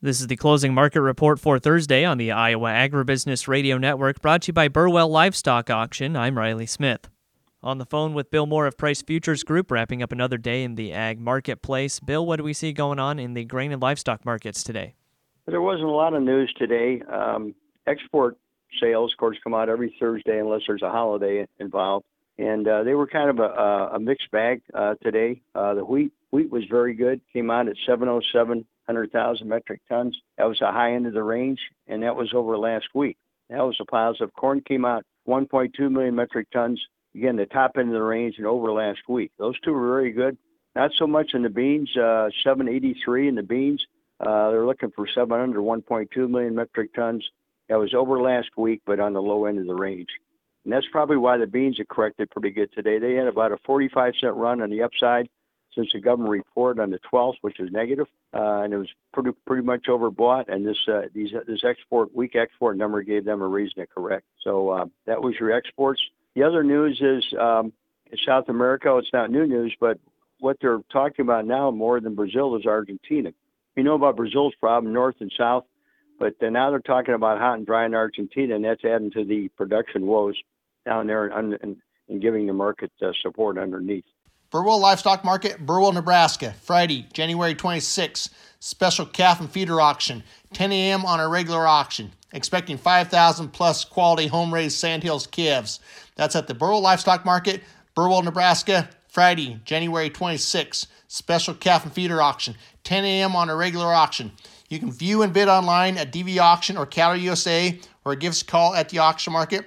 This is the closing market report for Thursday on the Iowa Agribusiness Radio Network, brought to you by Burwell Livestock Auction. I'm Riley Smith. On the phone with Bill Moore of Price Futures Group, wrapping up another day in the ag marketplace. Bill, what do we see going on in the grain and livestock markets today? There wasn't a lot of news today. Export sales, of course, come out every Thursday unless there's a holiday involved. And they were kind of a mixed bag today. The wheat was very good, came out at 707,000 metric tons. That was the high end of the range, and that was over last week. That was a positive. Corn came out 1.2 million metric tons. Again, the top end of the range and over last week. Those two were very good. Not so much in the beans, 783 in the beans. They're looking for 1.2 million metric tons. That was over last week, but on the low end of the range. And that's probably why the beans have corrected pretty good today. They had about a 45-cent run on the upside since the government report on the 12th, which is negative, and it was pretty much overbought. And this weak export number gave them a reason to correct. So that was your exports. The other news is in South America. It's not new news, but what they're talking about now more than Brazil is Argentina. You know about Brazil's problem, north and south, but now they're talking about hot and dry in Argentina, and that's adding to the production woes down there and giving the market support underneath. Burwell Livestock Market, Burwell, Nebraska, Friday, January 26th, special calf and feeder auction, 10 a.m. on a regular auction. Expecting 5,000 plus quality home-raised Sandhills calves. That's at the Burwell Livestock Market, Burwell, Nebraska, Friday, January 26th, special calf and feeder auction, 10 a.m. on a regular auction. You can view and bid online at DV Auction or Cattle USA, or give us a call at the auction market,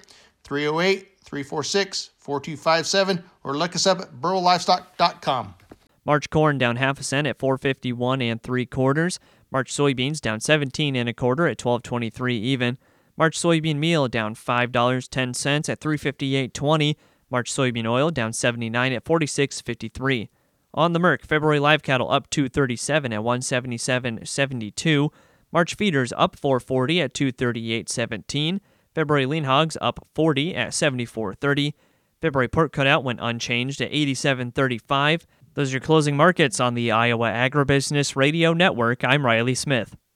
308-346-4257, or look us up at burwelllivestock.com. March corn down half a cent at 451 3/4. March soybeans down 17 1/4 at 12.23 even. March soybean meal down $5.10 at 358.20. March soybean oil down 79 at 46.53. On the Merc, February live cattle up 237 at 177.72. March feeders up 440 at 238.17. February lean hogs up 40 at 74.30. February pork cutout went unchanged at 87.35. Those are your closing markets on the Iowa Agribusiness Radio Network. I'm Riley Smith.